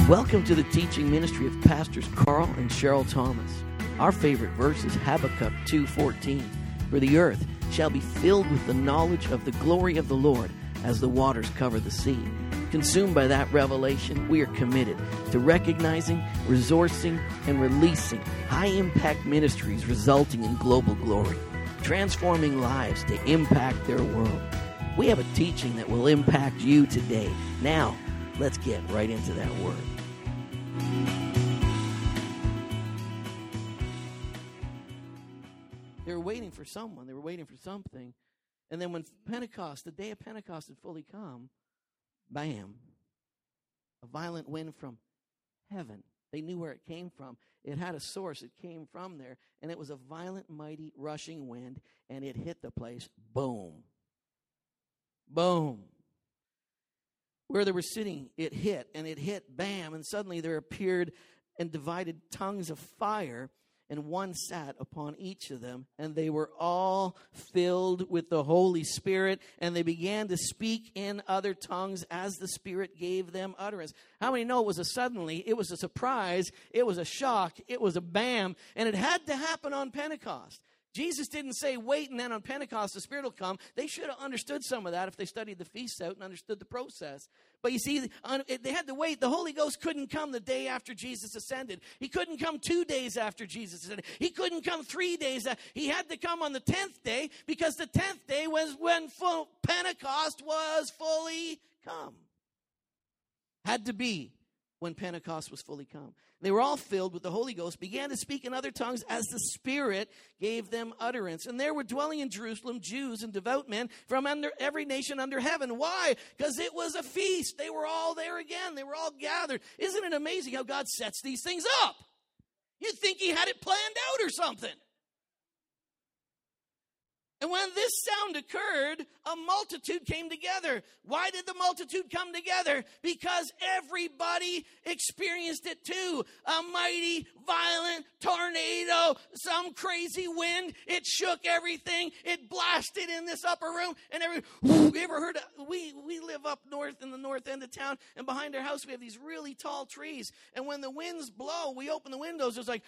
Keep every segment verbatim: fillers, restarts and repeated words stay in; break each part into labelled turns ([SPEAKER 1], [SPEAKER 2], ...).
[SPEAKER 1] Welcome to the teaching ministry of Pastors Carl and Cheryl Thomas. Our favorite verse is Habakkuk two fourteen. For the earth shall be filled with the knowledge of the glory of the Lord as the waters cover the sea. Consumed by that revelation, we are committed to recognizing, resourcing, and releasing high-impact ministries resulting in global glory, transforming lives to impact their world. We have a teaching that will impact you today. Now, let's get right into that word. They were waiting for someone. They were waiting for something. And then when Pentecost, the day of Pentecost had fully come, bam, a violent wind from heaven. They knew where it came from. It had a source. It came from there. And it was a violent, mighty, rushing wind. And it hit the place. Boom. Boom. Where they were sitting, it hit. And it hit, bam. And suddenly there appeared and divided tongues of fire. And one sat upon each of them, and they were all filled with the Holy Spirit, and they began to speak in other tongues as the Spirit gave them utterance. How many know it was a suddenly, it was a surprise, it was a shock, it was a bam, and it had to happen on Pentecost. Jesus didn't say, wait, and then on Pentecost the Spirit will come. They should have understood some of that if they studied the feasts out and understood the process. But you see, they had to wait. The Holy Ghost couldn't come the day after Jesus ascended. He couldn't come two days after Jesus ascended. He couldn't come three days after. He had to come on the tenth day because the tenth day was when full Pentecost was fully come. Had to be when Pentecost was fully come. They were all filled with the Holy Ghost, began to speak in other tongues as the Spirit gave them utterance. And there were dwelling in Jerusalem Jews and devout men from under every nation under heaven. Why? Because it was a feast. They were all there again. They were all gathered. Isn't it amazing how God sets these things up? You'd think he had it planned out or something. And when this sound occurred, a multitude came together. Why did the multitude come together? Because everybody experienced it too. A mighty, violent tornado, some crazy wind. It shook everything. It blasted in this upper room. And every, you ever heard of, we, we live up north in the north end of town. And behind our house, we have these really tall trees. And when the winds blow, we open the windows. It's like...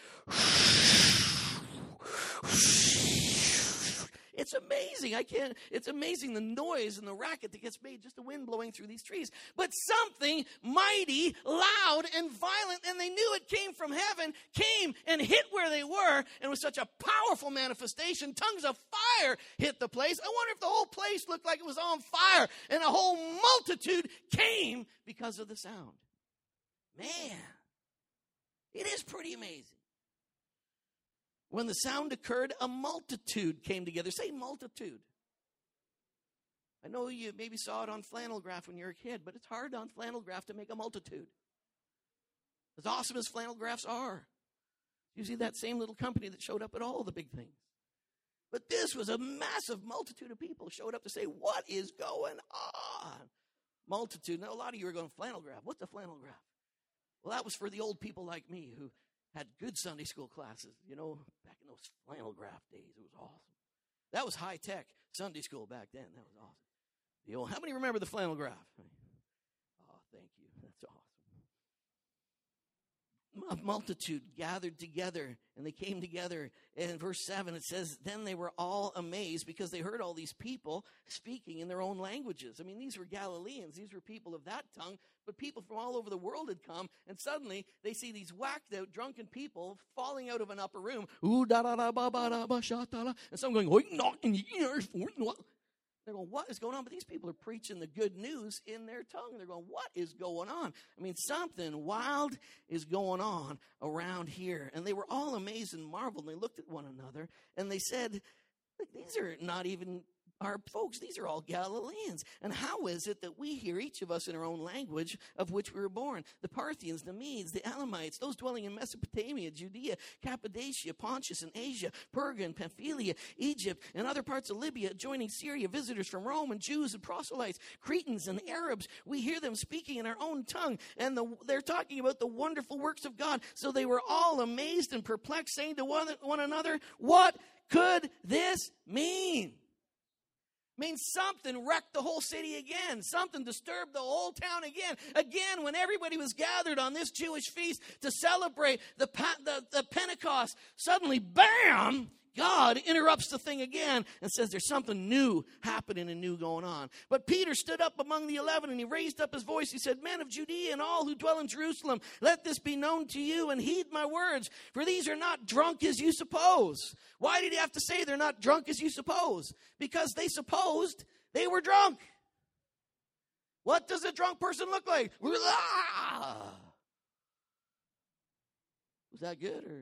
[SPEAKER 1] It's amazing. I can't, it's amazing the noise and the racket that gets made, just the wind blowing through these trees. But something mighty, loud, and violent, and they knew it came from heaven, came and hit where they were, and it was such a powerful manifestation. Tongues of fire hit the place. I wonder if the whole place looked like it was on fire, and a whole multitude came because of the sound. Man, it is pretty amazing. When the sound occurred, a multitude came together. Say multitude. I know you maybe saw it on flannel graph when you were a kid, but it's hard on flannel graph to make a multitude. As awesome as flannel graphs are. Usually that same little company that showed up at all the big things. But this was a massive multitude of people showed up to say, what is going on? Multitude. Now, a lot of you are going, flannel graph. What's a flannel graph? Well, that was for the old people like me who had good Sunday school classes, you know, back in those flannel graph days. It was awesome. That was high-tech Sunday school back then. That was awesome. The old, how many remember the flannel graph? Oh, thank you. That's awesome. A multitude gathered together, and they came together. And in verse seven, it says, then they were all amazed because they heard all these people speaking in their own languages. I mean, these were Galileans. These were people of that tongue, but people from all over the world had come, and suddenly they see these whacked-out, drunken people falling out of an upper room. Ooh, da da da ba ba da ba sha da da, and some going, oink knock in the ears. They're going, what is going on? But these people are preaching the good news in their tongue. They're going, what is going on? I mean, something wild is going on around here. And they were all amazed and marveled, and they looked at one another, and they said, these are not even our folks. These are all Galileans. And how is it that we hear each of us in our own language of which we were born? The Parthians, the Medes, the Elamites, those dwelling in Mesopotamia, Judea, Cappadocia, Pontus, and Asia, Perga and Pamphylia, Egypt, and other parts of Libya, joining Syria, visitors from Rome, and Jews and proselytes, Cretans and Arabs. We hear them speaking in our own tongue, and the, they're talking about the wonderful works of God. So they were all amazed and perplexed, saying to one, one another, what could this mean? I mean, something wrecked the whole city again. Something disturbed the whole town again. Again, when everybody was gathered on this Jewish feast to celebrate the, the, the Pentecost, suddenly, bam, God interrupts the thing again and says there's something new happening and new going on. But Peter stood up among the eleven and he raised up his voice. He said, men of Judea and all who dwell in Jerusalem, let this be known to you and heed my words. For these are not drunk as you suppose. Why did he have to say they're not drunk as you suppose? Because they supposed they were drunk. What does a drunk person look like? Was that good or...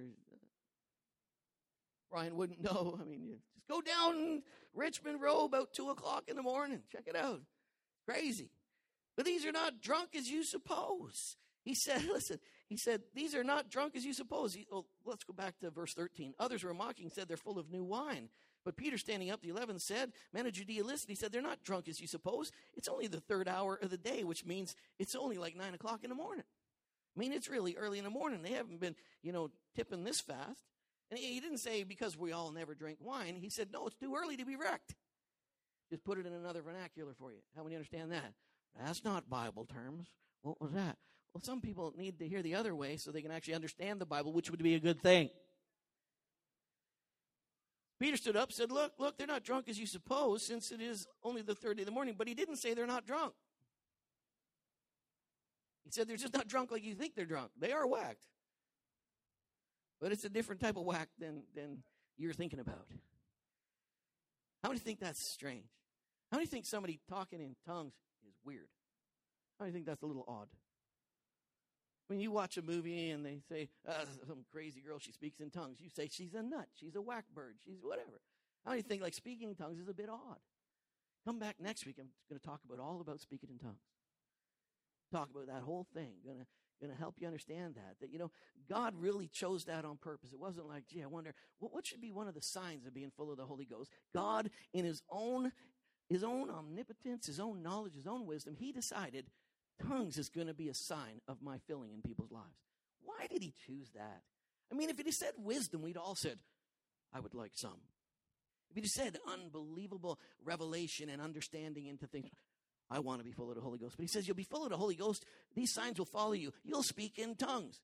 [SPEAKER 1] Brian wouldn't know. I mean, you just go down Richmond Road about two o'clock in the morning. Check it out. Crazy. But these are not drunk as you suppose. He said, listen, he said, these are not drunk as you suppose. He, oh, let's go back to verse thirteen. Others were mocking, said they're full of new wine. But Peter, standing up, the eleven, said, men of Judea, listen. He said, they're not drunk as you suppose. It's only the third hour of the day, which means it's only like nine o'clock in the morning. I mean, it's really early in the morning. They haven't been, you know, tipping this fast. And he didn't say because we all never drink wine. He said, no, it's too early to be wrecked. Just put it in another vernacular for you. How many understand that? That's not Bible terms. What was that? Well, some people need to hear the other way so they can actually understand the Bible, which would be a good thing. Peter stood up, said, look, look, they're not drunk as you suppose, since it is only the third day of the morning. But he didn't say they're not drunk. He said they're just not drunk like you think they're drunk. They are whacked. But it's a different type of whack than, than you're thinking about. How many think that's strange? How many think somebody talking in tongues is weird? How many think that's a little odd? When you watch a movie and they say, uh, some crazy girl, she speaks in tongues, you say she's a nut, she's a whack bird, she's whatever. How many think like speaking in tongues is a bit odd? Come back next week. I'm going to talk about all about speaking in tongues. Talk about that whole thing. Going to Going to help you understand that, that, you know, God really chose that on purpose. It wasn't like, gee, I wonder, what, what should be one of the signs of being full of the Holy Ghost? God, in his own, his own omnipotence, his own knowledge, his own wisdom, he decided tongues is going to be a sign of my filling in people's lives. Why did he choose that? I mean, if he said wisdom, we'd all said, I would like some. If he said unbelievable revelation and understanding into things, I want to be full of the Holy Ghost. But he says, you'll be full of the Holy Ghost. These signs will follow you. You'll speak in tongues.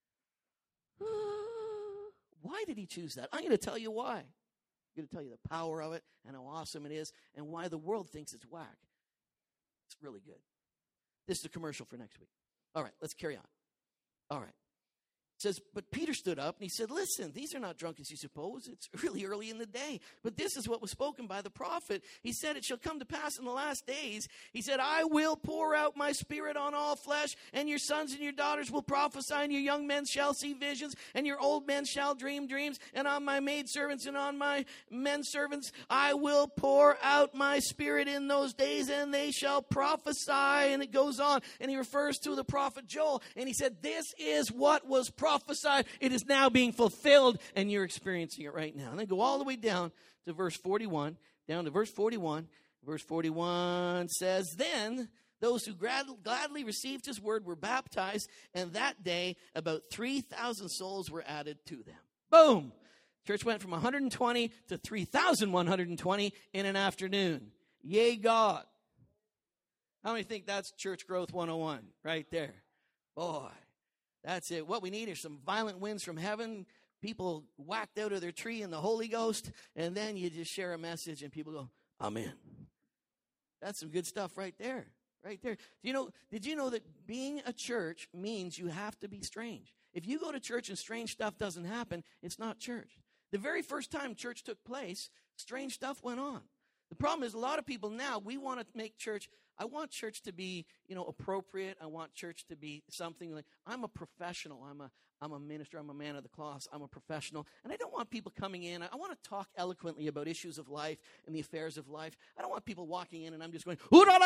[SPEAKER 1] Why did he choose that? I'm going to tell you why. I'm going to tell you the power of it and how awesome it is and why the world thinks it's whack. It's really good. This is a commercial for next week. All right, let's carry on. All right. It says, but Peter stood up and he said, listen, these are not drunk as you suppose. It's really early in the day. But this is what was spoken by the prophet. He said, it shall come to pass in the last days. He said, I will pour out my spirit on all flesh, and your sons and your daughters will prophesy, and your young men shall see visions, and your old men shall dream dreams. And on my maidservants and on my men servants, I will pour out my spirit in those days, and they shall prophesy. And it goes on. And he refers to the prophet Joel. And he said, this is what was prophesied. Prophesied, it is now being fulfilled, and you're experiencing it right now. And then go all the way down to verse forty-one, down to verse forty-one. Verse forty-one says, then those who glad, gladly received his word were baptized, and that day about three thousand souls were added to them. Boom! Church went from one hundred twenty to three thousand one hundred twenty in an afternoon. Yay, God. How many think that's Church Growth one oh one right there? Boy. That's it. What we need is some violent winds from heaven, people whacked out of their tree in the Holy Ghost, and then you just share a message and people go, amen. That's some good stuff right there, right there. Do you know, did you know that being a church means you have to be strange? If you go to church and strange stuff doesn't happen, it's not church. The very first time church took place, strange stuff went on. The problem is a lot of people now, we want to make church, I want church to be, you know, appropriate. I want church to be something like, I'm a professional. I'm a, I'm a minister. I'm a man of the cloth. I'm a professional. And I don't want people coming in. I want to talk eloquently about issues of life and the affairs of life. I don't want people walking in and I'm just going,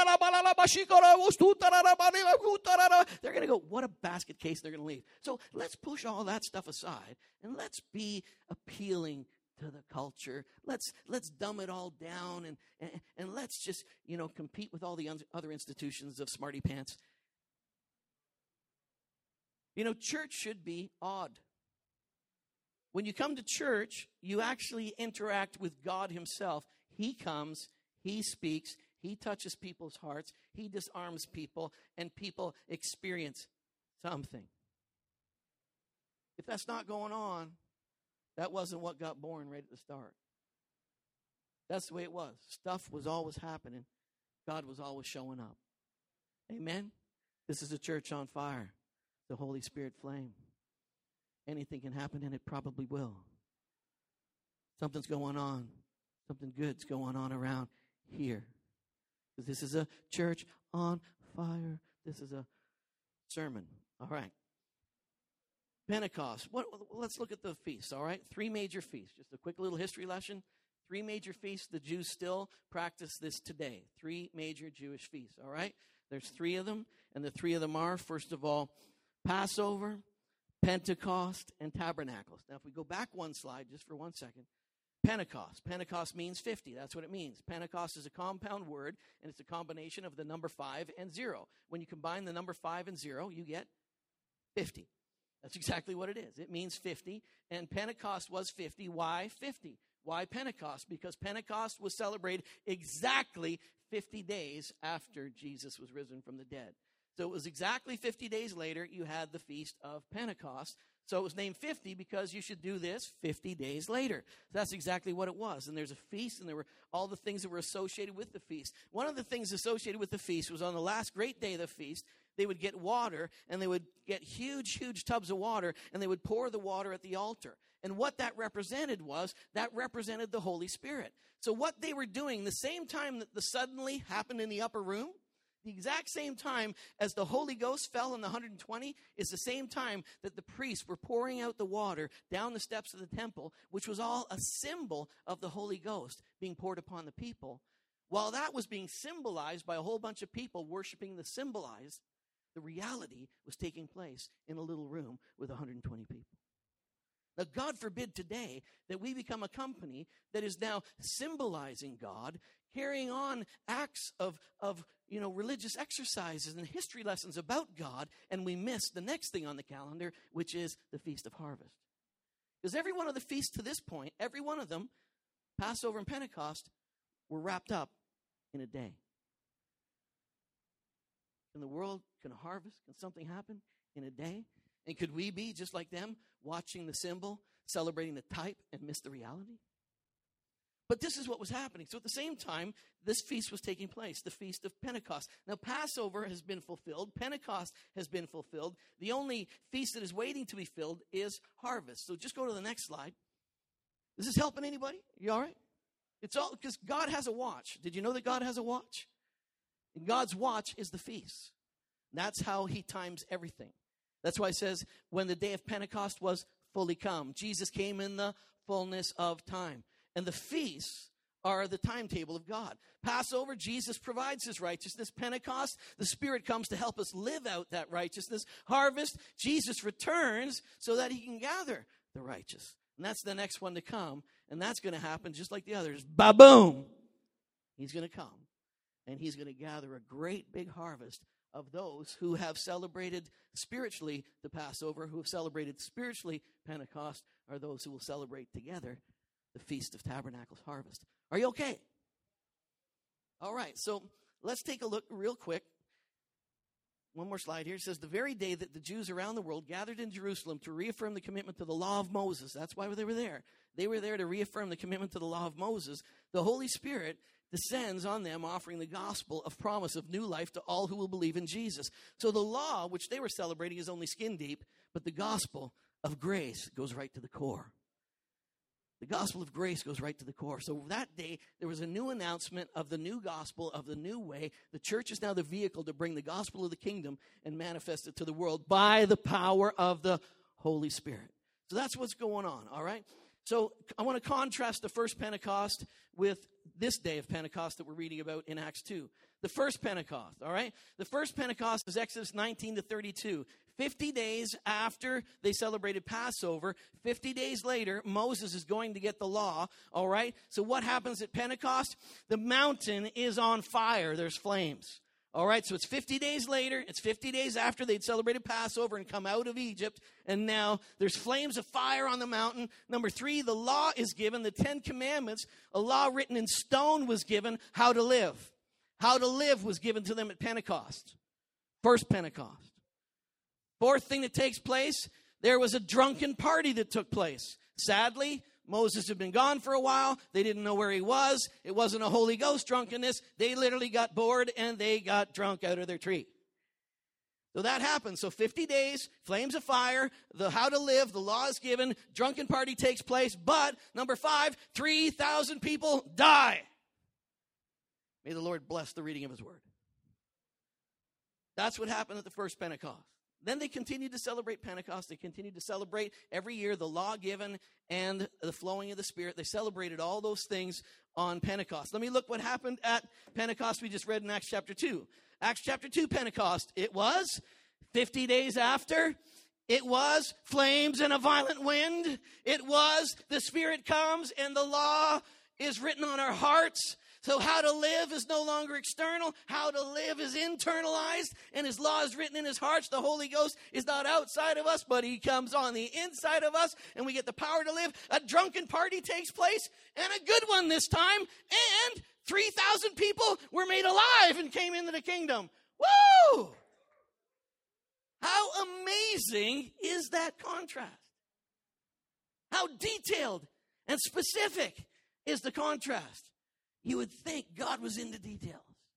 [SPEAKER 1] they're going to go, what a basket case, they're going to leave. So let's push all that stuff aside and let's be appealing to the culture. Let's let's dumb it all down and, and and let's just, you know, compete with all the other institutions of smarty pants. You know, church should be odd. When you come to church, you actually interact with God himself. He comes, He speaks. He touches people's hearts. He disarms people, and people experience something. If that's not going on, that wasn't what got born right at the start. That's the way it was. Stuff was always happening. God was always showing up. Amen? This is a church on fire. The Holy Spirit flame. Anything can happen, and it probably will. Something's going on. Something good's going on around here. Because this is a church on fire. This is a sermon. All right. Pentecost. What? Let's look at the feasts, all right? Three major feasts. Just a quick little history lesson. Three major feasts. The Jews still practice this today. Three major Jewish feasts, all right? There's three of them, and the three of them are, first of all, Passover, Pentecost, and Tabernacles. Now, if we go back one slide just for one second, Pentecost. Pentecost means fifty. That's what it means. Pentecost is a compound word, and it's a combination of the number five and zero. When you combine the number five and zero, you get fifty. That's exactly what it is. It means fifty, and Pentecost was fifty. Why fifty? Why Pentecost? Because Pentecost was celebrated exactly fifty days after Jesus was risen from the dead. So it was exactly fifty days later you had the Feast of Pentecost. So it was named fifty because you should do this fifty days later. So that's exactly what it was. And there's a feast, and there were all the things that were associated with the feast. One of the things associated with the feast was on the last great day of the feast, they would get water, and they would get huge, huge tubs of water, and they would pour the water at the altar. And what that represented was, that represented the Holy Spirit. So what they were doing, the same time that the suddenly happened in the upper room, the exact same time as the Holy Ghost fell on the one hundred twenty is the same time that the priests were pouring out the water down the steps of the temple, which was all a symbol of the Holy Ghost being poured upon the people. While that was being symbolized by a whole bunch of people worshiping the symbolized, the reality was taking place in a little room with one hundred twenty people. Now, God forbid today that we become a company that is now symbolizing God, carrying on acts of, of you know, religious exercises and history lessons about God, and we miss the next thing on the calendar, which is the Feast of Harvest. Because every one of the feasts to this point, every one of them, Passover and Pentecost, were wrapped up in a day. Can the world, can a harvest, can something happen in a day? And could we be, just like them, watching the symbol, celebrating the type, and miss the reality? But this is what was happening. So at the same time, this feast was taking place, the Feast of Pentecost. Now, Passover has been fulfilled. Pentecost has been fulfilled. The only feast that is waiting to be filled is harvest. So just go to the next slide. Is this helping anybody? You all right? It's all because God has a watch. Did you know that God has a watch? And God's watch is the feast. That's how he times everything. That's why it says, when the day of Pentecost was fully come, Jesus came in the fullness of time. And the feasts are the timetable of God. Passover, Jesus provides his righteousness. Pentecost, the Spirit comes to help us live out that righteousness. Harvest, Jesus returns so that he can gather the righteous. And that's the next one to come. And that's going to happen just like the others. Ba-boom! He's going to come. And he's going to gather a great big harvest of those who have celebrated spiritually the Passover, who have celebrated spiritually Pentecost, are those who will celebrate together the Feast of Tabernacles harvest. Are you okay? All right, so let's take a look real quick. One more slide here. It says, the very day that the Jews around the world gathered in Jerusalem to reaffirm the commitment to the law of Moses. That's why they were there. They were there to reaffirm the commitment to the law of Moses. The Holy Spirit descends on them, offering the gospel of promise of new life to all who will believe in Jesus. So the law, which they were celebrating, is only skin deep, but the gospel of grace goes right to the core. The gospel of grace goes right to the core. So that day, there was a new announcement of the new gospel, of the new way. The church is now the vehicle to bring the gospel of the kingdom and manifest it to the world by the power of the Holy Spirit. So that's what's going on, all right? So I want to contrast the first Pentecost with this day of Pentecost that we're reading about in Acts two. The first Pentecost, all right? The first Pentecost is Exodus nineteen to thirty-two. fifty days after they celebrated Passover, fifty days later, Moses is going to get the law, all right? So what happens at Pentecost? The mountain is on fire. There's flames, All right, so it's fifty days later. It's fifty days after they'd celebrated Passover and come out of Egypt. And now there's flames of fire on the mountain. Number three, the law is given, the Ten Commandments. A law written in stone was given, how to live. How to live was given to them at Pentecost. First Pentecost. Fourth thing that takes place, there was a drunken party that took place. Sadly, Moses had been gone for a while. They didn't know where he was. It wasn't a Holy Ghost drunkenness. They literally got bored and they got drunk out of their tree. So that happened. So fifty days, flames of fire, the how to live, the law is given, drunken party takes place. But, number five, three thousand people die. May the Lord bless the reading of his word. That's what happened at the first Pentecost. Then they continued to celebrate Pentecost. They continued to celebrate every year the law given and the flowing of the Spirit. They celebrated all those things on Pentecost. Let me look what happened at Pentecost. We just read in Acts chapter two. Acts chapter two, Pentecost. It was fifty days after. It was flames and a violent wind. It was the Spirit comes and the law is written on our hearts. So how to live is no longer external. How to live is internalized. And his law is written in his hearts. The Holy Ghost is not outside of us, but he comes on the inside of us. And we get the power to live. A drunken party takes place. And a good one this time. And three thousand people were made alive and came into the kingdom. Woo! How amazing is that contrast? How detailed and specific is the contrast? You would think God was in the details.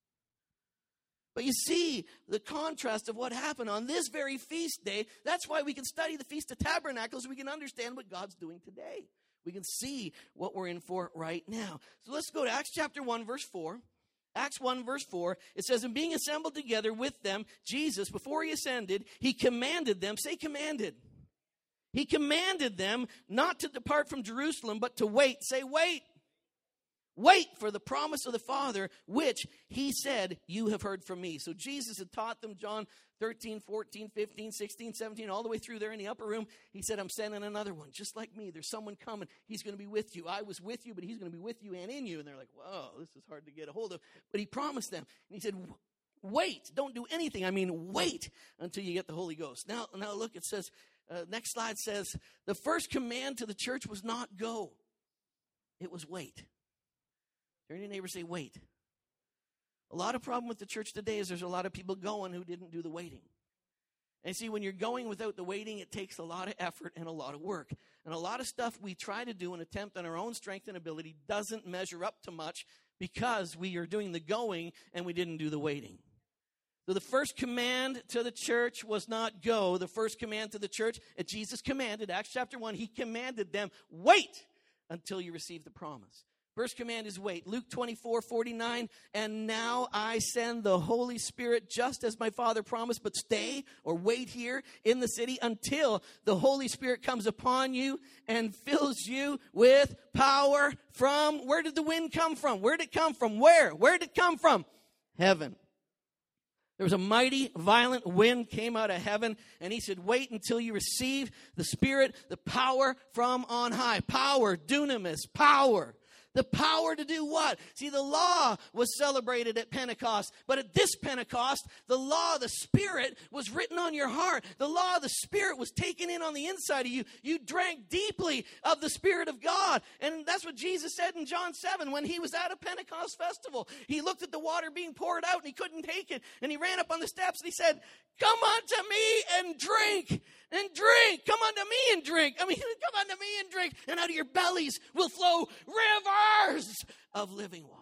[SPEAKER 1] But you see the contrast of what happened on this very feast day. That's why we can study the Feast of Tabernacles. We can understand what God's doing today. We can see what we're in for right now. So let's go to Acts chapter one, verse four. Acts one, verse four. It says, and being assembled together with them, Jesus, before he ascended, he commanded them. Say commanded. He commanded them not to depart from Jerusalem, but to wait. Say wait. Wait for the promise of the Father, which he said, you have heard from me. So Jesus had taught them, John thirteen, fourteen, fifteen, sixteen, seventeen, all the way through there in the upper room. He said, I'm sending another one, just like me. There's someone coming. He's going to be with you. I was with you, but he's going to be with you and in you. And they're like, whoa, this is hard to get a hold of. But he promised them. And he said, wait. Don't do anything. I mean, wait until you get the Holy Ghost. Now, now look, it says, uh, next slide says, the first command to the church was not go. It was wait. Turn to your neighbor and say, wait. A lot of problem with the church today is there's a lot of people going who didn't do the waiting. And see, when you're going without the waiting, it takes a lot of effort and a lot of work. And a lot of stuff we try to do and attempt on our own strength and ability doesn't measure up to much because we are doing the going and we didn't do the waiting. So the first command to the church was not go. The first command to the church, as Jesus commanded, Acts chapter one, he commanded them, wait until you receive the promise. First command is wait. Luke twenty-four, forty-nine, and now I send the Holy Spirit just as my Father promised, but stay or wait here in the city until the Holy Spirit comes upon you and fills you with power from, where did the wind come from? Where did it come from? Where? Where did it come from? Heaven. There was a mighty, violent wind came out of heaven, and he said, wait until you receive the Spirit, the power from on high. Power, dunamis, power. The power to do what? See, the law was celebrated at Pentecost, but at this Pentecost, the law of the Spirit was written on your heart. The law of the Spirit was taken in on the inside of you. You drank deeply of the Spirit of God. And that's what Jesus said in John seven when he was at a Pentecost festival. He looked at the water being poured out and he couldn't take it. And he ran up on the steps and he said, come unto me and drink. And drink. Come unto me and drink. I mean, come unto me and drink. And out of your bellies will flow rivers of living water.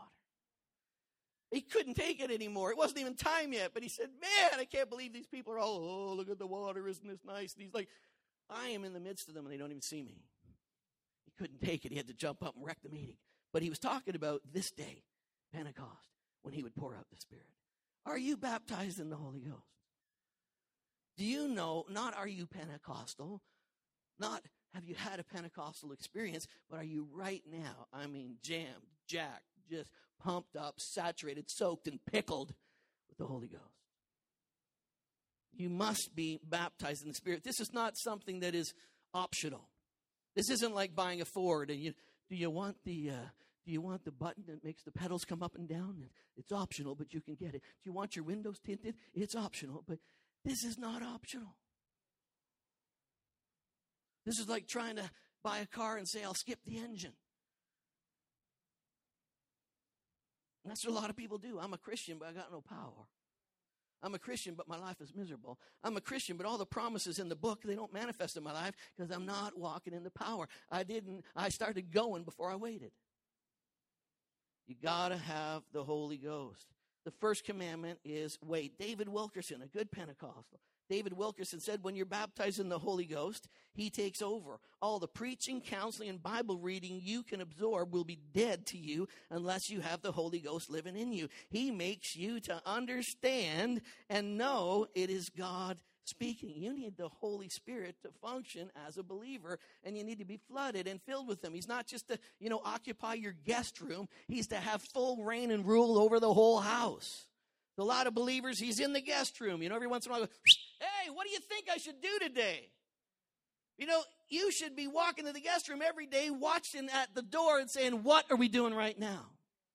[SPEAKER 1] He couldn't take it anymore. It wasn't even time yet. But he said, man, I can't believe these people are all, oh, look at the water. Isn't this nice? And he's like, I am in the midst of them and they don't even see me. He couldn't take it. He had to jump up and wreck the meeting. But he was talking about this day, Pentecost, when he would pour out the Spirit. Are you baptized in the Holy Ghost? Do you know, not are you Pentecostal, not have you had a Pentecostal experience, but are you right now, I mean, jammed, jacked, just pumped up, saturated, soaked, and pickled with the Holy Ghost? You must be baptized in the Spirit. This is not something that is optional. This isn't like buying a Ford and you, do you want the uh, Do you want the button that makes the pedals come up and down? It's optional, but you can get it. Do you want your windows tinted? It's optional, but this is not optional. This is like trying to buy a car and say, I'll skip the engine. And that's what a lot of people do. I'm a Christian, but I got no power. I'm a Christian, but my life is miserable. I'm a Christian, but all the promises in the book, they don't manifest in my life because I'm not walking in the power. I didn't, I started going before I waited. You got to have the Holy Ghost. The first commandment is wait. David Wilkerson, a good Pentecostal. David Wilkerson said, when you're baptized in the Holy Ghost, he takes over. All the preaching, counseling, and Bible reading you can absorb will be dead to you unless you have the Holy Ghost living in you. He makes you to understand and know it is God speaking. You need the Holy Spirit to function as a believer, and you need to be flooded and filled with him. He's not just to, you know, occupy your guest room. He's to have full reign and rule over the whole house. A lot of believers, he's in the guest room. You know, every once in a while, I go, hey, what do you think I should do today? You know, you should be walking to the guest room every day, watching at the door and saying, what are we doing right now?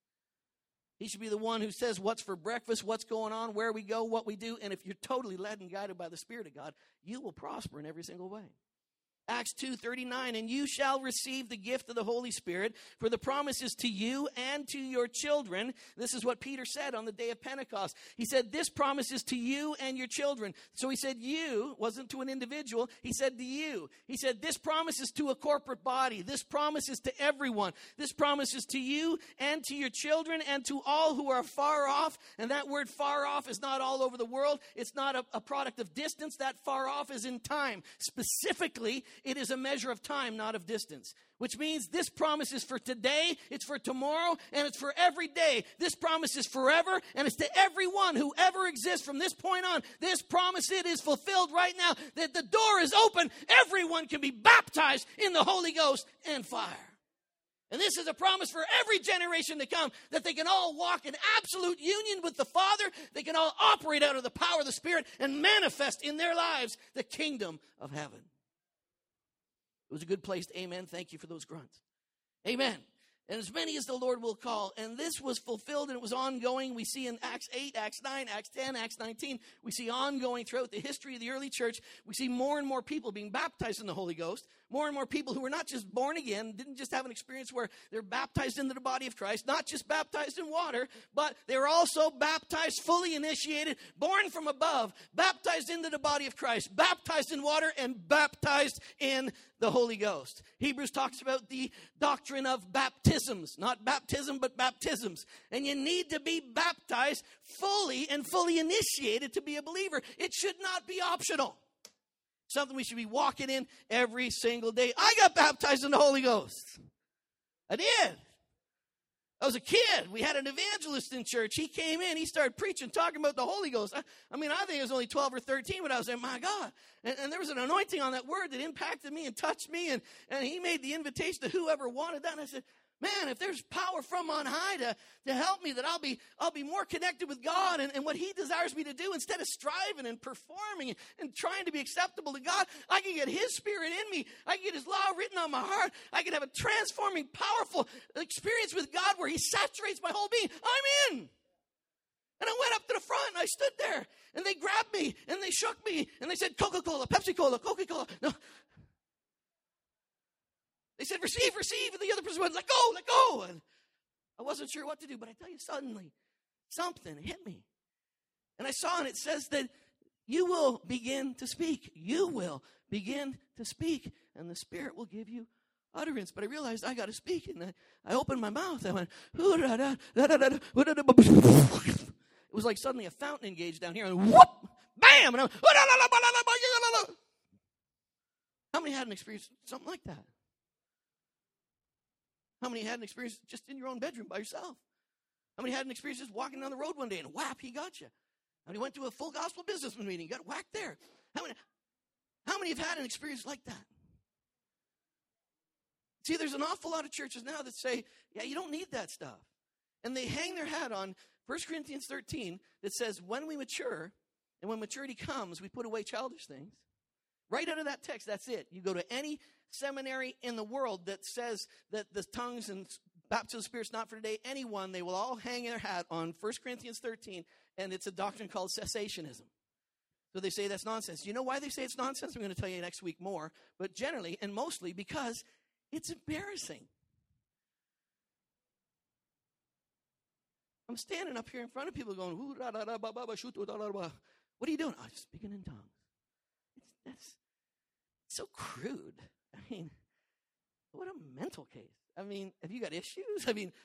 [SPEAKER 1] He should be the one who says what's for breakfast, what's going on, where we go, what we do. And if you're totally led and guided by the Spirit of God, you will prosper in every single way. Acts two thirty-nine, and you shall receive the gift of the Holy Spirit, for the promise is to you and to your children. This is what Peter said on the day of Pentecost. He said, this promise is to you and your children. So he said you, wasn't to an individual. He said to you. He said, this promise is to a corporate body. This promise is to everyone. This promise is to you and to your children and to all who are far off. And that word far off is not all over the world. It's not a, a product of distance. That far off is in time. Specifically, it is a measure of time, not of distance. Which means this promise is for today, it's for tomorrow, and it's for every day. This promise is forever, and it's to everyone who ever exists from this point on. This promise, it is fulfilled right now. That the door is open. Everyone can be baptized in the Holy Ghost and fire. And this is a promise for every generation to come, that they can all walk in absolute union with the Father. They can all operate out of the power of the Spirit and manifest in their lives the kingdom of heaven. It was a good place. Amen. Thank you for those grunts. Amen. And as many as the Lord will call. And this was fulfilled and it was ongoing. We see in Acts eight, Acts nine, Acts ten, Acts nineteen. We see ongoing throughout the history of the early church. We see more and more people being baptized in the Holy Ghost. More and more people who were not just born again, didn't just have an experience where they're baptized into the body of Christ, not just baptized in water, but they were also baptized, fully initiated, born from above, baptized into the body of Christ, baptized in water, and baptized in the Holy Ghost. Hebrews talks about the doctrine of baptisms, not baptism, but baptisms. And you need to be baptized fully and fully initiated to be a believer. It should not be optional. Something we should be walking in every single day. I got baptized in the Holy Ghost. I did. I was a kid. We had an evangelist in church. He came in. He started preaching, talking about the Holy Ghost. I, I mean, I think I was only twelve or thirteen, but I was like, my God. And, and there was an anointing on that word that impacted me and touched me. And, and he made the invitation to whoever wanted that. And I said, man, if there's power from on high to, to help me, that I'll be I'll be more connected with God and, and what he desires me to do, instead of striving and performing and, and trying to be acceptable to God, I can get his Spirit in me. I can get his law written on my heart. I can have a transforming, powerful experience with God where he saturates my whole being. I'm in. And I went up to the front and I stood there and they grabbed me and they shook me and they said, Coca-Cola, Pepsi-Cola, Coca-Cola. No. They said, receive, receive. And the other person went, let go, let go. And I wasn't sure what to do, but I tell you, suddenly something hit me. And I saw, and it says that you will begin to speak. You will begin to speak, and the Spirit will give you utterance. But I realized I got to speak, and I, I opened my mouth. I went, it was like suddenly a fountain engaged down here, and whoop, bam. And I went, how many had an experience something like that? How many had an experience just in your own bedroom by yourself? How many had an experience just walking down the road one day and whap, he got you? How many went to a full gospel businessman meeting, got whacked there? How many, how many have had an experience like that? See, there's an awful lot of churches now that say, yeah, you don't need that stuff. And they hang their hat on First Corinthians thirteen that says, when we mature and when maturity comes, we put away childish things. Right out of that text, that's it. You go to any seminary in the world that says that the tongues and Baptism of the Spirit's not for today. Anyone, they will all hang their hat on First Corinthians thirteen, and it's a doctrine called cessationism. So they say that's nonsense. You know why they say it's nonsense? I'm going to tell you next week more. But generally and mostly because it's embarrassing. I'm standing up here in front of people going, what are you doing? I'm speaking in tongues. It's, that's so crude. I mean, what a mental case. I mean, have you got issues? I mean,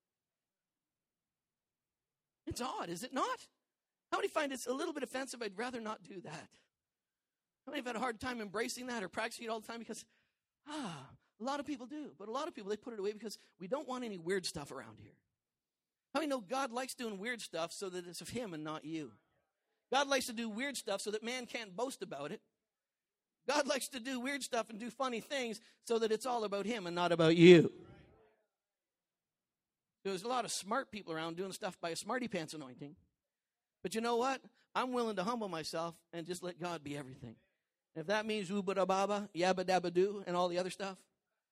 [SPEAKER 1] it's odd, is it not? How many find it's a little bit offensive? I'd rather not do that. How many have had a hard time embracing that or practicing it all the time? Because, ah, a lot of people do. But a lot of people, they put it away because we don't want any weird stuff around here. How many know God likes doing weird stuff so that it's of him and not you? God likes to do weird stuff so that man can't boast about it. God likes to do weird stuff and do funny things so that it's all about him and not about you. There's a lot of smart people around doing stuff by a smarty pants anointing. But you know what? I'm willing to humble myself and just let God be everything. If that means ooba-da-baba, yabba-dabba-doo, and all the other stuff,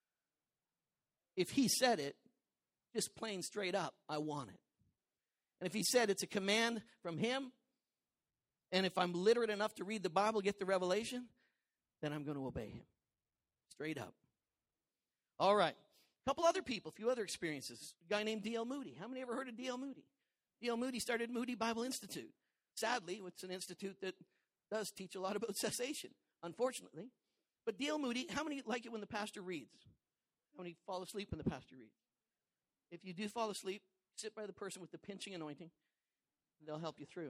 [SPEAKER 1] if he said it, just plain straight up, I want it. And if he said it's a command from him, and if I'm literate enough to read the Bible, get the revelation, then I'm going to obey him. Straight up. All right. A couple other people, a few other experiences. A guy named D L Moody. How many ever heard of D L Moody? D L Moody started Moody Bible Institute. Sadly, it's an institute that does teach a lot about cessation, unfortunately. But D L Moody, how many like it when the pastor reads? How many fall asleep when the pastor reads? If you do fall asleep, sit by the person with the pinching anointing. They'll help you through.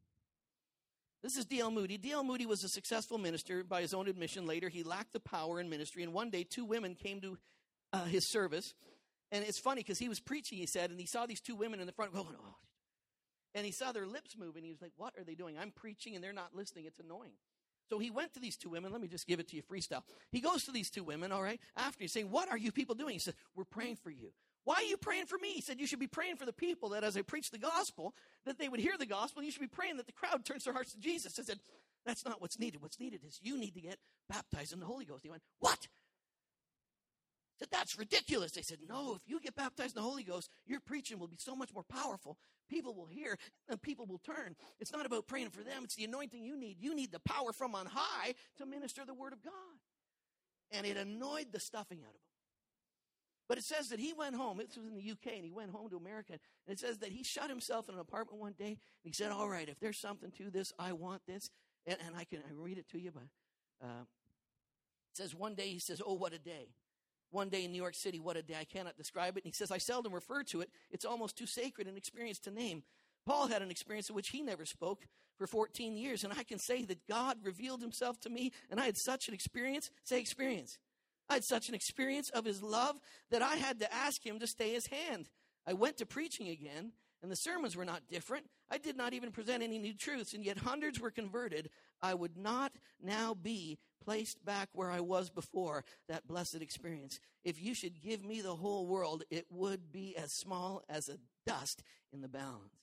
[SPEAKER 1] This is D L Moody. D L Moody was a successful minister by his own admission. Later, he lacked the power in ministry. And one day, two women came to uh, his service. And it's funny because he was preaching, he said, and he saw these two women in the front going, oh. And he saw their lips move, and he was like, what are they doing? I'm preaching, and they're not listening. It's annoying. So he went to these two women. Let me just give it to you freestyle. He goes to these two women, all right, after he's saying, what are you people doing? He said, we're praying for you. Why are you praying for me? He said, you should be praying for the people that as I preach the gospel, that they would hear the gospel. And you should be praying that the crowd turns their hearts to Jesus. I said, that's not what's needed. What's needed is you need to get baptized in the Holy Ghost. He went, what? I said, that's ridiculous. They said, no, if you get baptized in the Holy Ghost, your preaching will be so much more powerful. People will hear and people will turn. It's not about praying for them. It's the anointing you need. You need the power from on high to minister the word of God. And it annoyed the stuffing out of him. But it says that he went home. This was in the U K, and he went home to America. And it says that he shut himself in an apartment one day, and he said, all right, if there's something to this, I want this. And, and I can I read it to you, but uh, it says one day, he says, oh, what a day. One day in New York City, what a day. I cannot describe it. And he says, I seldom refer to it. It's almost too sacred an experience to name. Paul had an experience in which he never spoke for fourteen years. And I can say that God revealed himself to me, and I had such an experience. Say experience. I had such an experience of his love that I had to ask him to stay his hand. I went to preaching again, and the sermons were not different. I did not even present any new truths, and yet hundreds were converted. I would not now be placed back where I was before that blessed experience. If you should give me the whole world, it would be as small as a dust in the balance.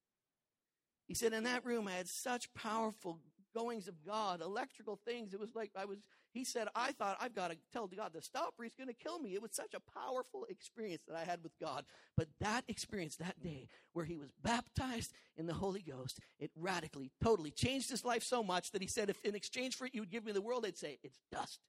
[SPEAKER 1] He said, in that room, I had such powerful goings of God, electrical things. It was like I was, he said, I thought I've got to tell God to stop or he's going to kill me. It was such a powerful experience that I had with God. But that experience that day where he was baptized in the Holy Ghost, it radically, totally changed his life so much that he said, if in exchange for it you would give me the world, I'd say, it's dust.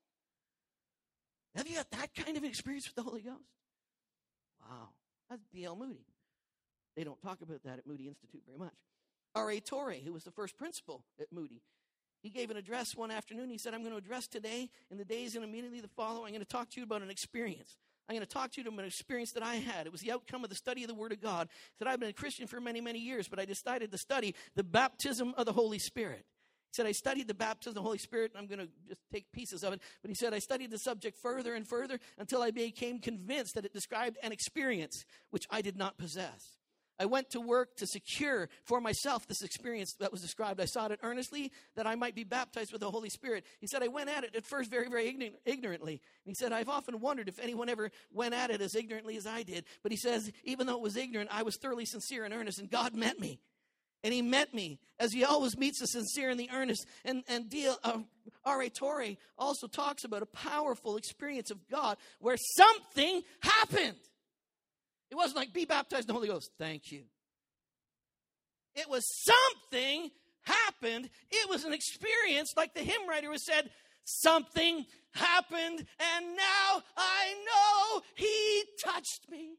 [SPEAKER 1] Have you got that kind of experience with the Holy Ghost? Wow. That's D L Moody. They don't talk about that at Moody Institute very much. R A Torrey, who was the first principal at Moody, he gave an address one afternoon. He said, I'm going to address today and the days and immediately the following. I'm going to talk to you about an experience. I'm going to talk to you about an experience that I had. It was the outcome of the study of the Word of God. He said, I've been a Christian for many, many years, but I decided to study the baptism of the Holy Spirit. He said, I studied the baptism of the Holy Spirit, and I'm going to just take pieces of it. But he said, I studied the subject further and further until I became convinced that it described an experience which I did not possess. I went to work to secure for myself this experience that was described. I sought it earnestly that I might be baptized with the Holy Spirit. He said, I went at it at first very, very ignorant, ignorantly. And he said, I've often wondered if anyone ever went at it as ignorantly as I did. But he says, even though it was ignorant, I was thoroughly sincere and earnest, and God met me. And he met me as he always meets the sincere and the earnest. And, and uh, R A Torrey also talks about a powerful experience of God where something happened. It wasn't like, be baptized in the Holy Ghost. Thank you. It was something happened. It was an experience, like the hymn writer has said, something happened, and now I know he touched me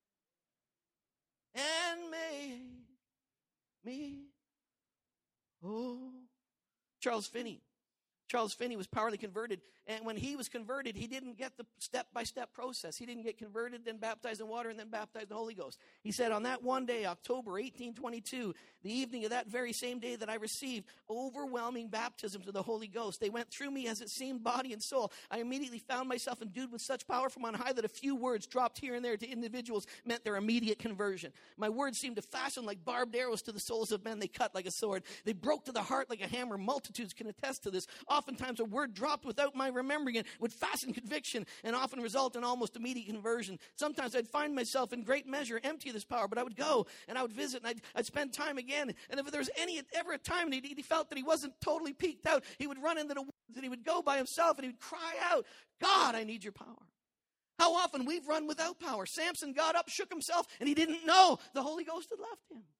[SPEAKER 1] and made me whole. Charles Finney. Charles Finney was powerfully converted, and when he was converted, he didn't get the step-by-step process. He didn't get converted, then baptized in water, and then baptized in the Holy Ghost. He said, on that one day, October eighteen twenty-two, the evening of that very same day that I received overwhelming baptisms of the Holy Ghost, they went through me as it seemed body and soul. I immediately found myself endued with such power from on high that a few words dropped here and there to individuals meant their immediate conversion. My words seemed to fasten like barbed arrows to the souls of men. They cut like a sword. They broke to the heart like a hammer. Multitudes can attest to this. Oftentimes a word dropped without my remembering it would fasten conviction and often result in almost immediate conversion. Sometimes I'd find myself in great measure empty of this power, but I would go and I would visit and I'd, I'd spend time again. And if there was any ever a time he, he felt that he wasn't totally peaked out, he would run into the woods and he would go by himself and he would cry out, God, I need your power. How often we've run without power. Samson got up, shook himself, and he didn't know the Holy Ghost had left him.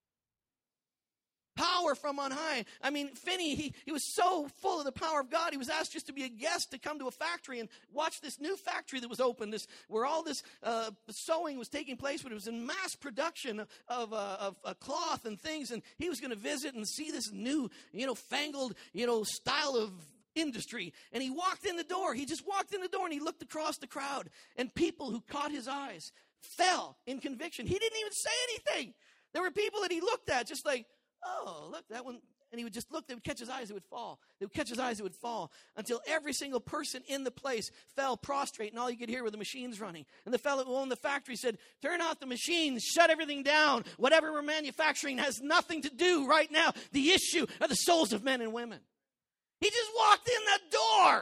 [SPEAKER 1] Power from on high. I mean, Finney, he, he was so full of the power of God, he was asked just to be a guest to come to a factory and watch this new factory that was opened, this, where all this uh, sewing was taking place, but it was in mass production of, of, uh, of uh, cloth and things, and he was going to visit and see this new, you know, fangled, you know, style of industry. And he walked in the door. He just walked in the door and he looked across the crowd, and people who caught his eyes fell in conviction. He didn't even say anything. There were people that he looked at just like, oh, look, that one. And he would just look, they would catch his eyes, it would fall. They would catch his eyes, it would fall. Until every single person in the place fell prostrate, and all you could hear were the machines running. And the fellow who owned the factory said, turn off the machines, shut everything down. Whatever we're manufacturing has nothing to do right now. The issue are the souls of men and women. He just walked in the door.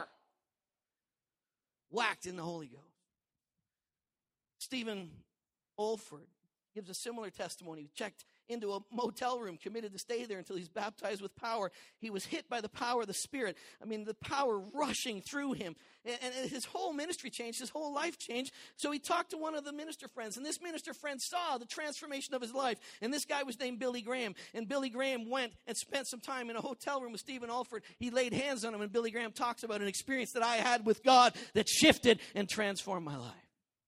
[SPEAKER 1] Whacked in the Holy Ghost. Stephen Olford gives a similar testimony. He checked into a motel room, committed to stay there until he's baptized with power. He was hit by the power of the Spirit. I mean, the power rushing through him. And, and his whole ministry changed, his whole life changed. So he talked to one of the minister friends, and this minister friend saw the transformation of his life. And this guy was named Billy Graham. And Billy Graham went and spent some time in a hotel room with Stephen Olford. He laid hands on him, and Billy Graham talks about an experience that I had with God that shifted and transformed my life.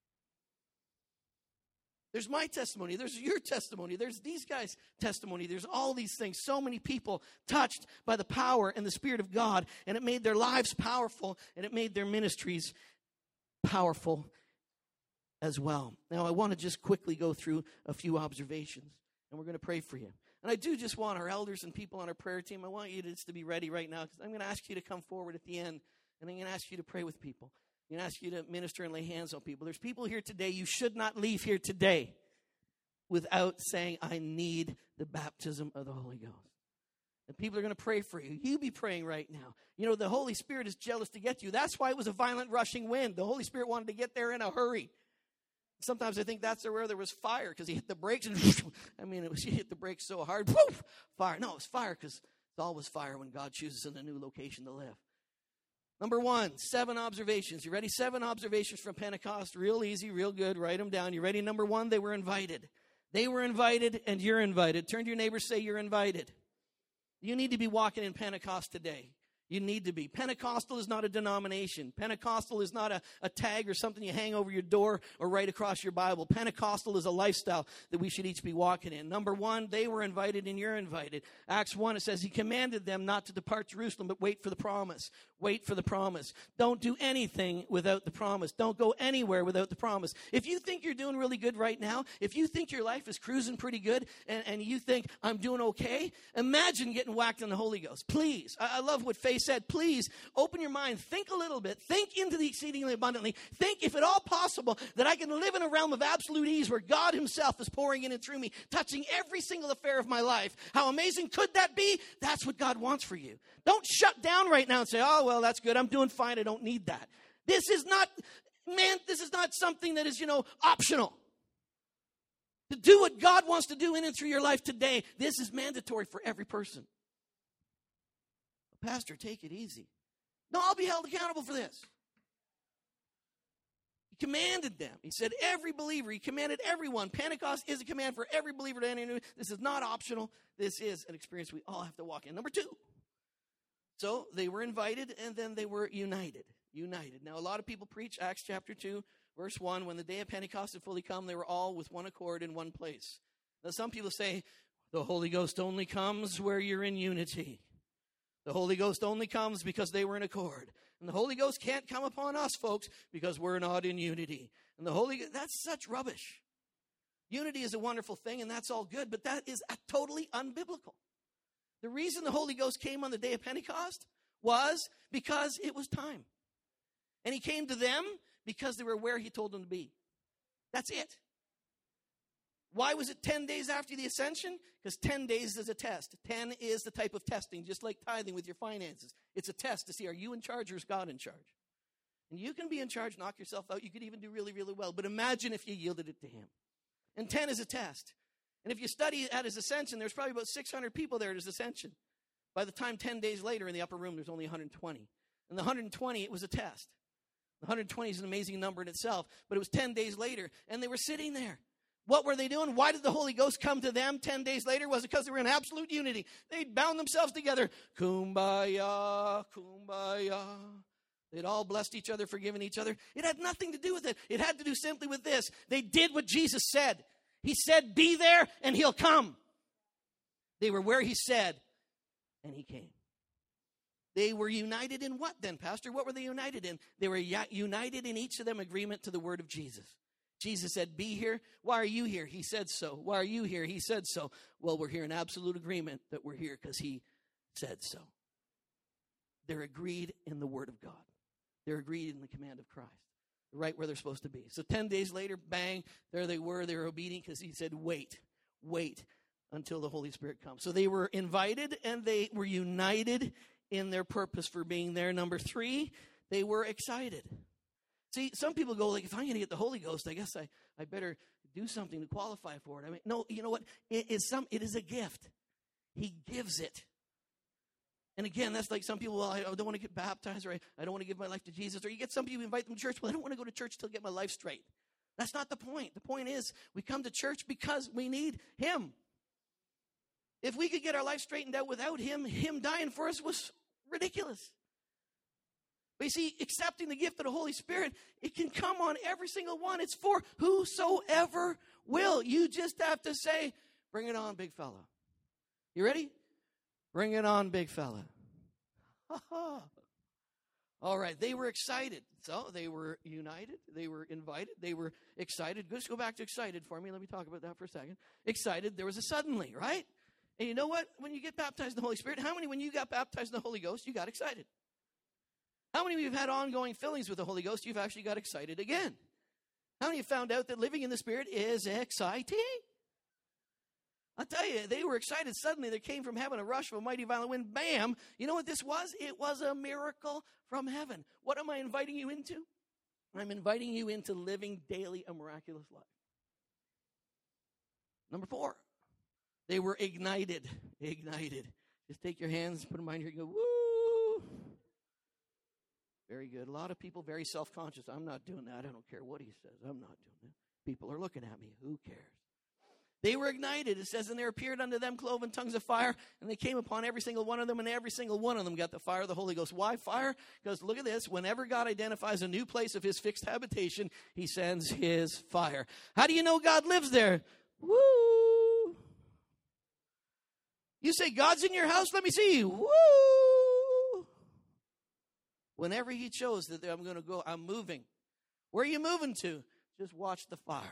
[SPEAKER 1] There's my testimony. There's your testimony. There's these guys' testimony. There's all these things. So many people touched by the power and the Spirit of God, and it made their lives powerful, and it made their ministries powerful as well. Now, I want to just quickly go through a few observations, and we're going to pray for you. And I do just want our elders and people on our prayer team, I want you to, just to be ready right now, because I'm going to ask you to come forward at the end, and I'm going to ask you to pray with people. I'm going to ask you to minister and lay hands on people. There's people here today, you should not leave here today without saying, I need the baptism of the Holy Ghost. And people are going to pray for you. You be praying right now. You know, the Holy Spirit is jealous to get to you. That's why it was a violent rushing wind. The Holy Spirit wanted to get there in a hurry. Sometimes I think that's where there was fire, because he hit the brakes. And I mean, it was, he hit the brakes so hard. Poof, fire. No, it was fire, because it's always fire when God chooses in a new location to live. Number one, seven observations. You ready? Seven observations from Pentecost. Real easy, real good. Write them down. You ready? Number one, they were invited. They were invited, and you're invited. Turn to your neighbor, say you're invited. You need to be walking in Pentecost today. You need to be. Pentecostal is not a denomination. Pentecostal is not a, a tag or something you hang over your door or right across your Bible. Pentecostal is a lifestyle that we should each be walking in. Number one, they were invited and you're invited. Acts one, it says, he commanded them not to depart Jerusalem, but wait for the promise. Wait for the promise. Don't do anything without the promise. Don't go anywhere without the promise. If you think you're doing really good right now, if you think your life is cruising pretty good, and, and you think, I'm doing okay, imagine getting whacked in the Holy Ghost. Please. I, I love what Faith said. Please open your mind. Think a little bit. Think into the exceedingly abundantly. Think, if at all possible, that I can live in a realm of absolute ease where God himself is pouring in and through me, touching every single affair of my life. How amazing could that be? That's what God wants for you. Don't shut down right now and say, oh, well, that's good. I'm doing fine. I don't need that. This is not, man, this is not something that is, you know, optional. To do what God wants to do in and through your life today, this is mandatory for every person. Pastor, take it easy. No, I'll be held accountable for this. commanded them. He said every believer. He commanded everyone. Pentecost is a command for every believer to enter into. This is not optional. This is an experience we all have to walk in. Number two. So they were invited, and then they were united. United. Now, a lot of people preach Acts chapter two, verse one. When the day of Pentecost had fully come, they were all with one accord in one place. Now, some people say, the Holy Ghost only comes where you're in unity. The Holy Ghost only comes because they were in accord. And the Holy Ghost can't come upon us, folks, because we're not in unity. And the Holy Ghost, that's such rubbish. Unity is a wonderful thing, and that's all good, but that is totally unbiblical. The reason the Holy Ghost came on the day of Pentecost was because it was time. And he came to them because they were where he told them to be. That's it. Why was it ten days after the ascension? Because ten days is a test. ten is the type of testing, just like tithing with your finances. It's a test to see, are you in charge or is God in charge? And you can be in charge, knock yourself out. You could even do really, really well. But imagine if you yielded it to him. And ten is a test. And if you study at his ascension, there's probably about six hundred people there at his ascension. By the time ten days later in the upper room, there's only one hundred twenty. And the one hundred twenty, it was a test. The one hundred twenty is an amazing number in itself. But it was ten days later, and they were sitting there. What were they doing? Why did the Holy Ghost come to them ten days later? Was it because they were in absolute unity? They'd bound themselves together. Kumbaya, kumbaya. They'd all blessed each other, forgiven each other. It had nothing to do with it. It had to do simply with this. They did what Jesus said. He said, be there, and he'll come. They were where he said, and he came. They were united in what then, Pastor? What were they united in? They were united in each of them agreement to the word of Jesus. Jesus said, be here. Why are you here? He said so. Why are you here? He said so. Well, we're here in absolute agreement that we're here because he said so. They're agreed in the word of God. They're agreed in the command of Christ. They're right where they're supposed to be. So ten days later, bang, there they were. They were obedient because he said, wait, wait until the Holy Spirit comes. So they were invited and they were united in their purpose for being there. Number three, they were excited. See, some people go like, if I'm going to get the Holy Ghost, I guess I, I better do something to qualify for it. I mean, no, you know what? It is some. It is a gift. He gives it. And again, that's like some people, well, I don't want to get baptized, or I, I don't want to give my life to Jesus. Or you get some people, you invite them to church, well, I don't want to go to church till I get my life straight. That's not the point. The point is, we come to church because we need him. If we could get our life straightened out without him, him dying for us was ridiculous. But you see, accepting the gift of the Holy Spirit, it can come on every single one. It's for whosoever will. You just have to say, bring it on, big fella. You ready? Bring it on, big fella. All right, they were excited. So they were united. They were invited. They were excited. Let's go back to excited for me. Let me talk about that for a second. Excited. There was a suddenly, right? And you know what? When you get baptized in the Holy Spirit, how many, when you got baptized in the Holy Ghost, you got excited? How many of you have had ongoing fillings with the Holy Ghost, you've actually got excited again? How many of you found out that living in the Spirit is exciting? I'll tell you, they were excited. Suddenly there came from heaven a rush of a mighty violent wind. Bam! You know what this was? It was a miracle from heaven. What am I inviting you into? I'm inviting you into living daily a miraculous life. Number four, they were ignited. Ignited. Just take your hands, put them behind here, and go, woo! Very good. A lot of people very self-conscious. I'm not doing that. I don't care what he says. I'm not doing that. People are looking at me. Who cares? They were ignited. It says, and there appeared unto them cloven tongues of fire, and they came upon every single one of them, and every single one of them got the fire of the Holy Ghost. Why fire? Because look at this. Whenever God identifies a new place of his fixed habitation, he sends his fire. How do you know God lives there? Woo! You say, God's in your house? Let me see you. Woo! Whenever he chose that I'm going to go, I'm moving. Where are you moving to? Just watch the fire.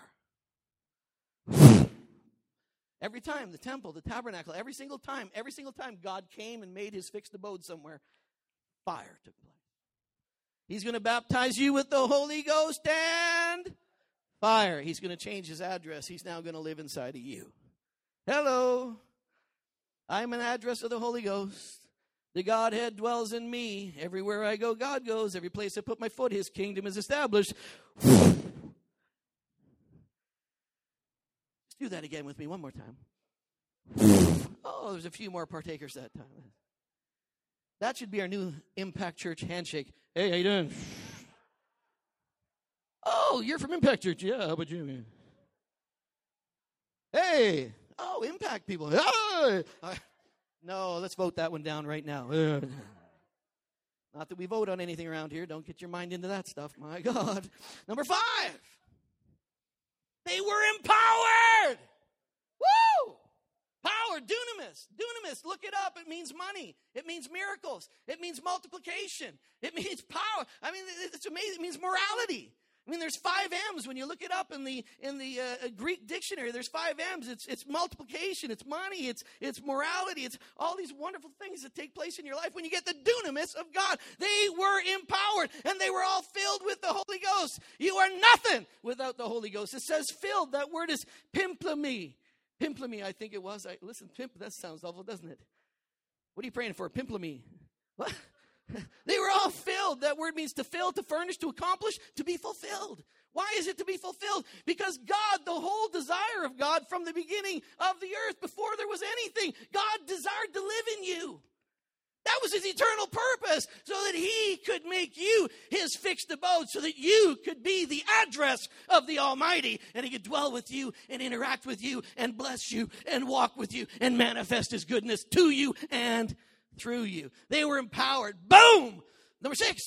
[SPEAKER 1] Every time, the temple, the tabernacle, every single time, every single time God came and made his fixed abode somewhere, fire took place. He's going to baptize you with the Holy Ghost and fire. He's going to change his address. He's now going to live inside of you. Hello. I'm an address of the Holy Ghost. The Godhead dwells in me. Everywhere I go, God goes. Every place I put my foot, his kingdom is established. Let's do that again with me one more time. Oh, there's a few more partakers that time. That should be our new Impact Church handshake. Hey, how you doing? Oh, Oh, you're from Impact Church. Yeah, how about you? Hey. Oh, Impact people. Oh. No, let's vote that one down right now. Not that we vote on anything around here. Don't get your mind into that stuff. My God. Number five. They were empowered. Woo! Power, dunamis. Dunamis, look it up. It means money. It means miracles. It means multiplication. It means power. I mean, it's amazing. It means morality. I mean, there's five M's when you look it up in the in the uh, Greek dictionary. There's five M's. It's it's multiplication. It's money. It's it's morality. It's all these wonderful things that take place in your life when you get the dunamis of God. They were empowered, and they were all filled with the Holy Ghost. You are nothing without the Holy Ghost. It says filled. That word is pimplemy. Pimplemy, I think it was. I, listen, pimp, that sounds awful, doesn't it? What are you praying for? Pimplemy. What? They were all filled. That word means to fill, to furnish, to accomplish, to be fulfilled. Why is it to be fulfilled? Because God, the whole desire of God from the beginning of the earth, before there was anything, God desired to live in you. That was his eternal purpose, so that he could make you his fixed abode, so that you could be the address of the Almighty, and he could dwell with you and interact with you and bless you and walk with you and manifest his goodness to you and through you. They were empowered. Boom! Number six.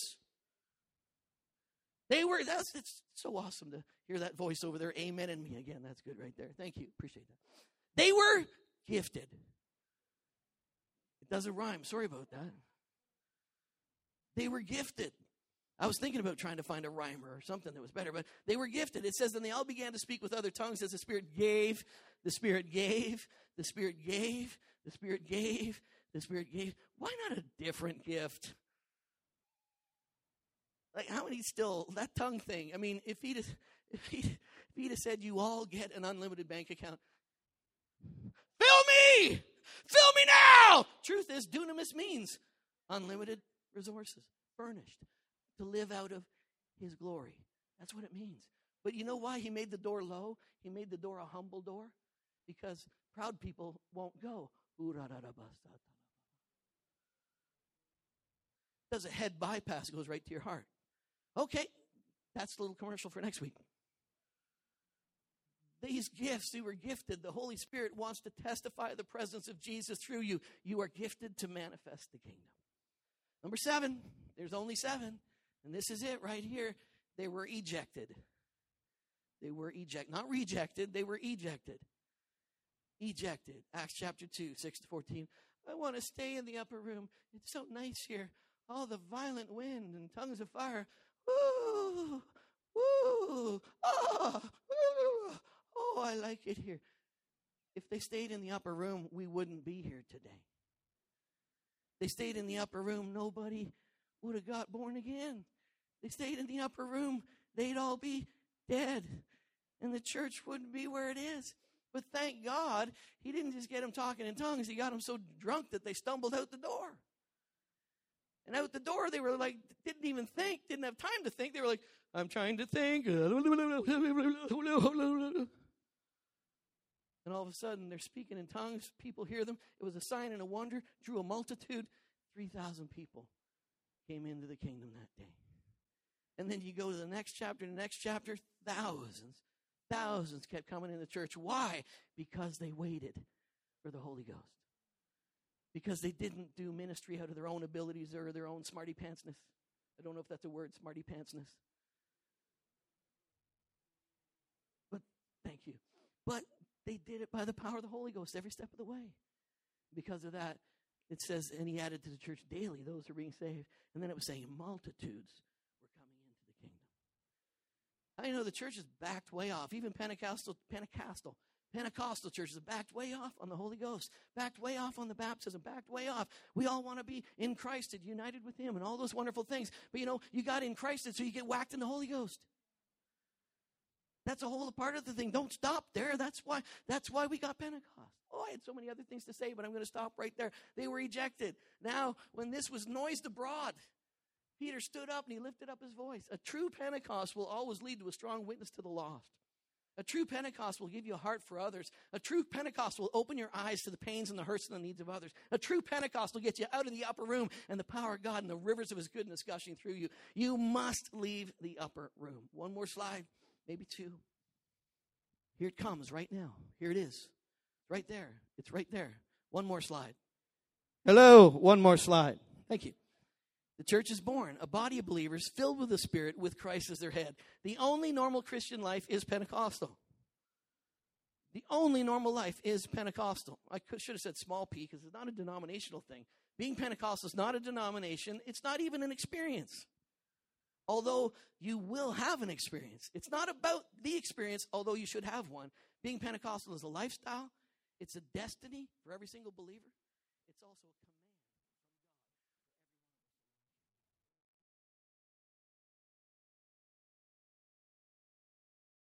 [SPEAKER 1] They were, that's, it's so awesome to hear that voice over there. Amen and me again. That's good right there. Thank you. Appreciate that. They were gifted. It doesn't rhyme. Sorry about that. They were gifted. I was thinking about trying to find a rhymer or something that was better, but they were gifted. It says, and they all began to speak with other tongues as the Spirit gave, the Spirit gave, the Spirit gave, the Spirit gave, the Spirit gave. Why not a different gift? Like, how many still, that tongue thing, I mean, if he'd have, if he'd, if he'd have said you all get an unlimited bank account, fill me! Fill me now! Truth is, dunamis means unlimited resources, furnished, to live out of his glory. That's what it means. But you know why he made the door low? He made the door a humble door? Because proud people won't go. Does a head bypass, goes right to your heart. Okay, that's a little commercial for next week. These gifts, you were gifted. The Holy Spirit wants to testify the presence of Jesus through you. You are gifted to manifest the kingdom. Number seven, there's only seven, and this is it right here. They were ejected. They were ejected. Not rejected, they were ejected. Ejected. Acts chapter two, six to fourteen. I want to stay in the upper room. It's so nice here. All the violent wind and tongues of fire. Woo! Woo! Oh! Woo! Oh, I like it here. If they stayed in the upper room, we wouldn't be here today. They stayed in the upper room, nobody would have got born again. They stayed in the upper room, they'd all be dead. And the church wouldn't be where it is. But thank God, he didn't just get them talking in tongues. He got them so drunk that they stumbled out the door. And out the door, they were like, didn't even think, didn't have time to think. They were like, I'm trying to think. And all of a sudden, they're speaking in tongues. People hear them. It was a sign and a wonder. Drew a multitude. three thousand people came into the kingdom that day. And then you go to the next chapter, the next chapter, thousands, thousands kept coming in the church. Why? Because they waited for the Holy Ghost. Because they didn't do ministry out of their own abilities or their own smarty pantsness. I don't know if that's a word, smarty pantsness. But thank you. But they did it by the power of the Holy Ghost every step of the way. Because of that, it says, and he added to the church daily those who are being saved. And then it was saying multitudes were coming into the kingdom. I know the church is backed way off. Even Pentecostal, Pentecostal, Pentecostal churches are backed way off on the Holy Ghost, backed way off on the baptism, backed way off. We all want to be in Christ and united with him and all those wonderful things. But you know, you got in Christ so you get whacked in the Holy Ghost. That's a whole part of the thing. Don't stop there. That's why, that's why we got Pentecost. Oh, I had so many other things to say, but I'm going to stop right there. They were ejected. Now, when this was noised abroad, Peter stood up and he lifted up his voice. A true Pentecost will always lead to a strong witness to the lost. A true Pentecost will give you a heart for others. A true Pentecost will open your eyes to the pains and the hurts and the needs of others. A true Pentecost will get you out of the upper room and the power of God and the rivers of his goodness gushing through you. You must leave the upper room. One more slide, maybe two. Here it comes right now. Here it is. Right there. It's right there. One more slide. Hello. One more slide. Thank you. The church is born, a body of believers filled with the Spirit with Christ as their head. The only normal Christian life is Pentecostal. The only normal life is Pentecostal. I could, should have said small p because it's not a denominational thing. Being Pentecostal is not a denomination. It's not even an experience. Although you will have an experience. It's not about the experience, although you should have one. Being Pentecostal is a lifestyle. It's a destiny for every single believer. It's also a command.